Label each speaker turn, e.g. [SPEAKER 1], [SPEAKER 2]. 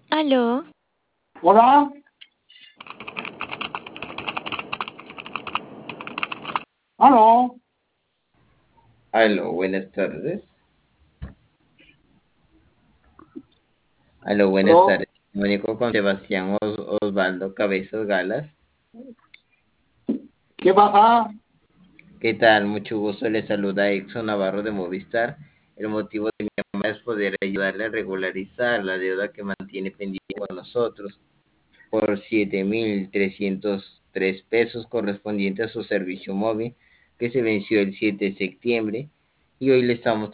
[SPEAKER 1] Aló,
[SPEAKER 2] Hola, aló,
[SPEAKER 3] Aló, buenas tardes. Aló, buenas
[SPEAKER 2] aló,
[SPEAKER 3] tardes. Comunico con Sebastián Osvaldo Cabezas Galas.
[SPEAKER 2] ¿qué pasa?
[SPEAKER 3] ¿Qué tal? Mucho gusto. Le saluda Exxon Navarro de Movistar. El motivo de mi llamada es poder ayudarle a regularizar la deuda que mantiene pendiente con nosotros por 7.303 pesos correspondiente a su servicio móvil que se venció el 7 de septiembre y hoy le estamos